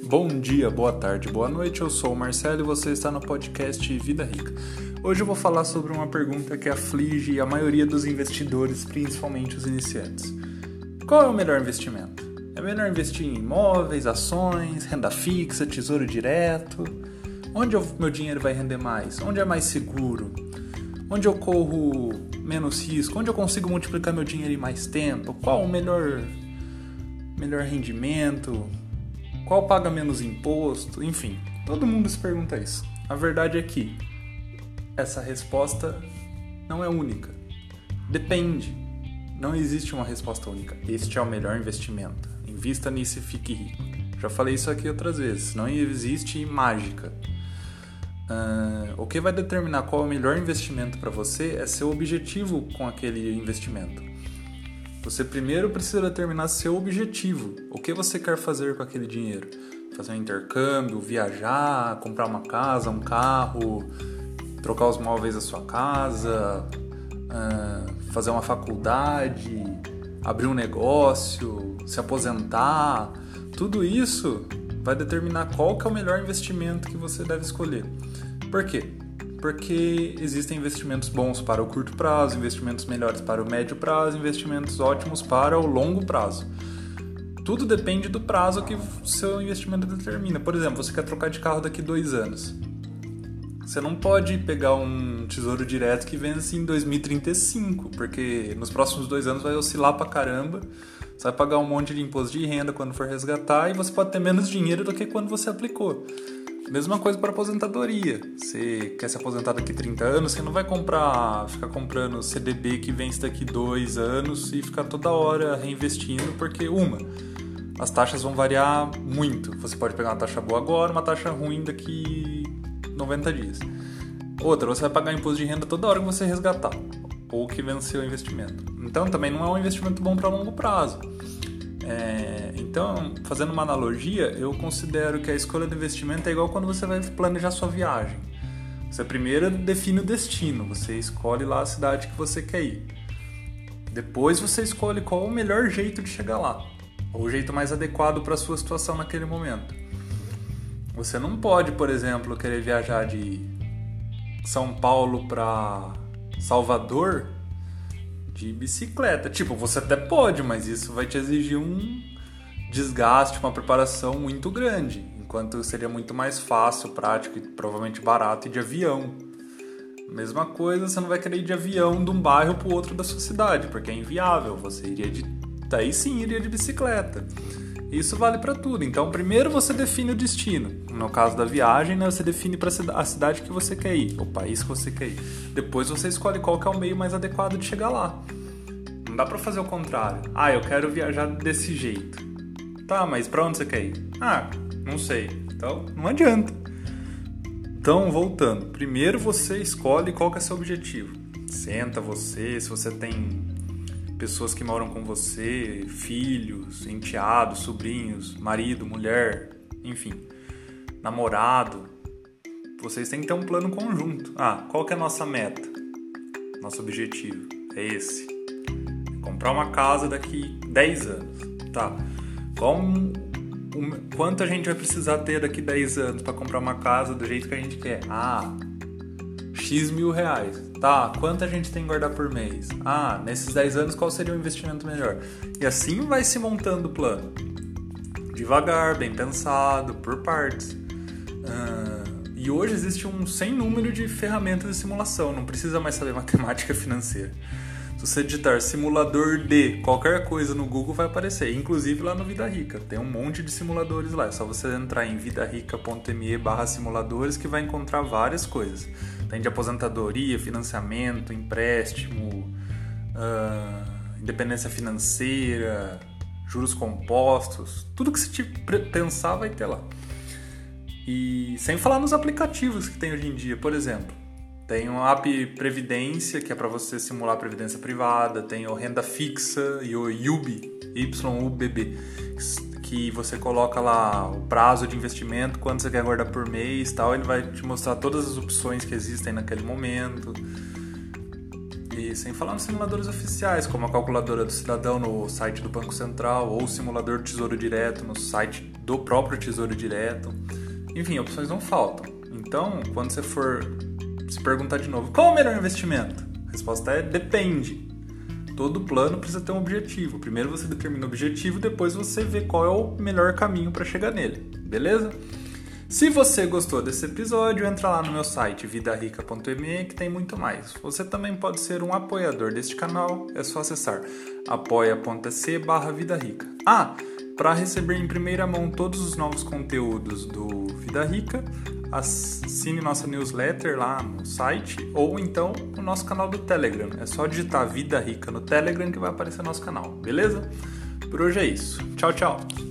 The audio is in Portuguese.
Bom dia, boa tarde, boa noite, eu sou o Marcelo e você está no podcast Vida Rica. Hoje eu vou falar sobre uma pergunta que aflige a maioria dos investidores, principalmente os iniciantes. Qual é o melhor investimento? É melhor investir em imóveis, ações, renda fixa, tesouro direto? Onde o meu dinheiro vai render mais? Onde é mais seguro? Onde eu corro menos risco? Onde eu consigo multiplicar meu dinheiro em mais tempo? Qual o melhor rendimento? Qual paga menos imposto? Enfim, todo mundo se pergunta isso. A verdade é que essa resposta não é única. Depende. Não existe uma resposta única. Este é o melhor investimento. Invista nisso e fique rico. Já falei isso aqui outras vezes. Não existe mágica. O que vai determinar qual é o melhor investimento para você é seu objetivo com aquele investimento. Você primeiro precisa determinar seu objetivo. O que você quer fazer com aquele dinheiro? Fazer um intercâmbio, viajar, comprar uma casa, um carro, trocar os móveis da sua casa, fazer uma faculdade, abrir um negócio, se aposentar. Tudo isso vai determinar qual que é o melhor investimento que você deve escolher. Por quê? Porque existem investimentos bons para o curto prazo, investimentos melhores para o médio prazo, investimentos ótimos para o longo prazo. Tudo depende do prazo que o seu investimento determina. Por exemplo, você quer trocar de carro daqui 2 anos. Você não pode pegar um tesouro direto que vence em 2035, porque nos próximos 2 anos vai oscilar pra caramba. Você vai pagar um monte de imposto de renda quando for resgatar e você pode ter menos dinheiro do que quando você aplicou. Mesma coisa para aposentadoria. Você quer se aposentar daqui 30 anos, você não vai ficar comprando CDB que vence daqui 2 anos e ficar toda hora reinvestindo, porque as taxas vão variar muito. Você pode pegar uma taxa boa agora, uma taxa ruim daqui 90 dias. Outra, você vai pagar imposto de renda toda hora que você resgatar, ou que venceu o investimento. Então também não é um investimento bom para longo prazo. Então, fazendo uma analogia, eu considero que a escolha do investimento é igual quando você vai planejar sua viagem. Você primeiro define o destino, você escolhe lá a cidade que você quer ir. Depois você escolhe qual é o melhor jeito de chegar lá, ou o jeito mais adequado para a sua situação naquele momento. Você não pode, por exemplo, querer viajar de São Paulo para Salvador de bicicleta. Você até pode, mas isso vai te exigir um desgaste, uma preparação muito grande, enquanto seria muito mais fácil, prático e provavelmente barato ir de avião. Mesma coisa, você não vai querer ir de avião de um bairro para o outro da sua cidade, porque é inviável. Você daí sim iria de bicicleta. Isso vale para tudo. Então, primeiro você define o destino. No caso da viagem, você define para a cidade que você quer ir, o país que você quer ir. Depois você escolhe qual que é o meio mais adequado de chegar lá. Não dá para fazer o contrário. Eu quero viajar desse jeito. Tá, mas para onde você quer ir? Não sei. Então, não adianta. Então, voltando. Primeiro você escolhe qual que é seu objetivo. Senta se você tem pessoas que moram com você, filhos, enteados, sobrinhos, marido, mulher, enfim, namorado. Vocês têm que ter um plano conjunto. Qual que é a nossa meta? Nosso objetivo é esse. Comprar uma casa daqui 10 anos. Tá. Quanto a gente vai precisar ter daqui 10 anos para comprar uma casa do jeito que a gente quer? X mil reais. Tá, quanto a gente tem que guardar por mês? Nesses 10 anos qual seria o investimento melhor? E assim vai se montando o plano. Devagar, bem pensado, por partes. E hoje existe um sem número de ferramentas de simulação. Não precisa mais saber matemática financeira. Se você digitar simulador de qualquer coisa no Google vai aparecer. Inclusive lá no Vida Rica. Tem um monte de simuladores lá. É só você entrar em vidarica.me/simuladores que vai encontrar várias coisas. Tem de aposentadoria, financiamento, empréstimo, independência financeira, juros compostos. Tudo que você pensar vai ter lá. E sem falar nos aplicativos que tem hoje em dia. Por exemplo, tem um app Previdência, que é para você simular a previdência privada. Tem o Renda Fixa e o YUBB, YUBB, que você coloca lá o prazo de investimento, quanto você quer guardar por mês, tal. Ele vai te mostrar todas as opções que existem naquele momento. E sem falar nos simuladores oficiais, como a calculadora do cidadão no site do Banco Central ou o simulador do Tesouro Direto no site do próprio Tesouro Direto. Enfim, opções não faltam. Então, quando você for se perguntar de novo, qual é o melhor investimento? A resposta é depende. Todo plano precisa ter um objetivo. Primeiro você determina o objetivo, depois você vê qual é o melhor caminho para chegar nele. Beleza? Se você gostou desse episódio, entra lá no meu site vidarica.me que tem muito mais. Você também pode ser um apoiador deste canal, é só acessar apoia.se/vidarica. Para receber em primeira mão todos os novos conteúdos do Vida Rica, assine nossa newsletter lá no site ou então no nosso canal do Telegram. É só digitar Vida Rica no Telegram que vai aparecer nosso canal, beleza? Por hoje é isso. Tchau, tchau!